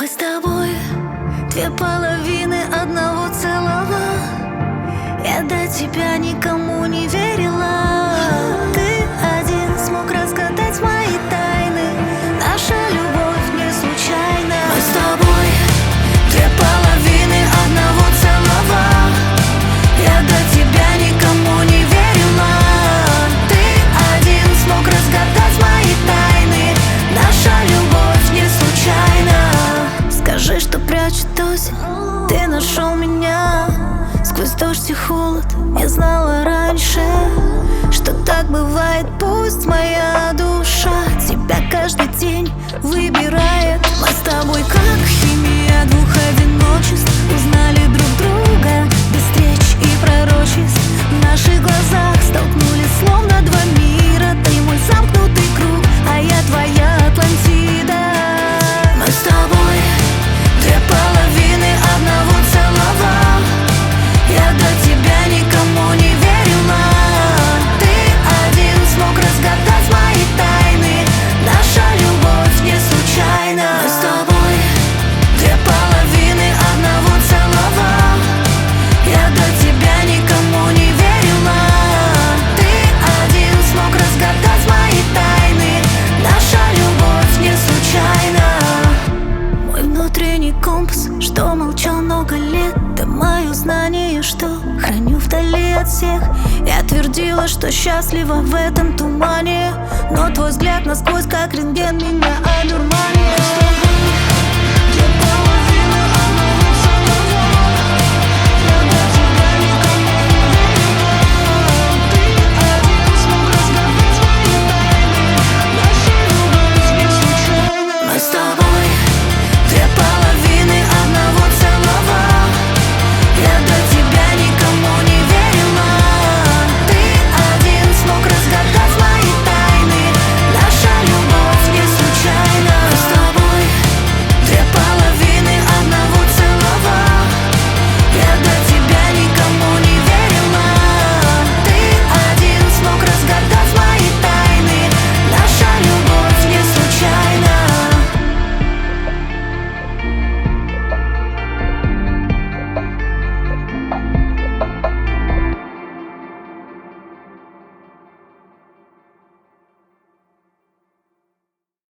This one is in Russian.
Мы с тобой две половины одного целого. Я до тебя никому не верила. Ты один смог разгадать мои тайны. Наша любовь не случайна. Мы с тобой две половины одного целого. Я до тебя никому не верила. Ты один смог разгадать мои тайны. Наша любовь не случайна. Скажи, что прячет осень. Ты нашел меня сквозь дождь и холод. Я знала раньше, что так бывает. Пусть моя душа тебя каждый день выбирает. Мы с тобой как химия двух одиночеств. Узнали друг друга без встреч и пророчеств. В наших глазах столкнулись словно два мира. Ты мой замкнутый круг, а я твоя Атлантида. Мы с тобой две половины одного целого. Я до тебя никому не верила. Ты один смог разгадать мои тайны. Наша любовь не случайна. Мы с тобой две половины одного целого. Я до тебя никому не верила. Ты один смог разгадать мои тайны. Наша любовь не случайна. Мой внутренний компас, что молчал много лет. Да мое знание, что храню вдали от всех. Я твердила, что счастлива в этом тумане, но твой взгляд насквозь, как рентген, меня одурманил.